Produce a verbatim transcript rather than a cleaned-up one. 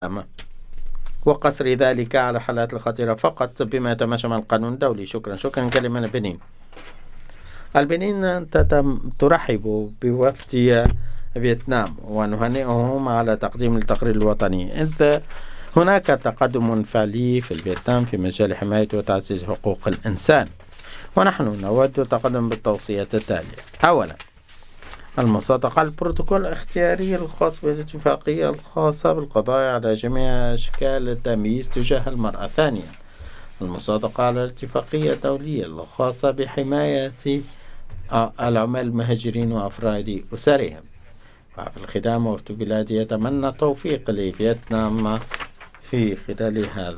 وقصر ذلك على الحالات الخطيرة فقط بما يتماشى مع القانون الدولي. شكرا شكرا كلمة البنين. البنين ترحب بوفد فيتنام ونهنئهم على تقديم التقرير الوطني، إذ هناك تقدم فعلي في فيتنام في مجال حماية وتعزيز حقوق الإنسان، ونحن نود التقدم بالتوصيات التالية. أولا، المصادقة على البروتوكول الاختياري الخاص بالاتفاقية الخاصة بالقضاء على جميع أشكال التمييز تجاه المرأة. ثانيا، المصادقة على الاتفاقية الدولية الخاصة بحماية العمال المهاجرين وأفراد أسرهم. وفي الختام، وفد بلادي يتمنى التوفيق لفيتنام في خلال هذا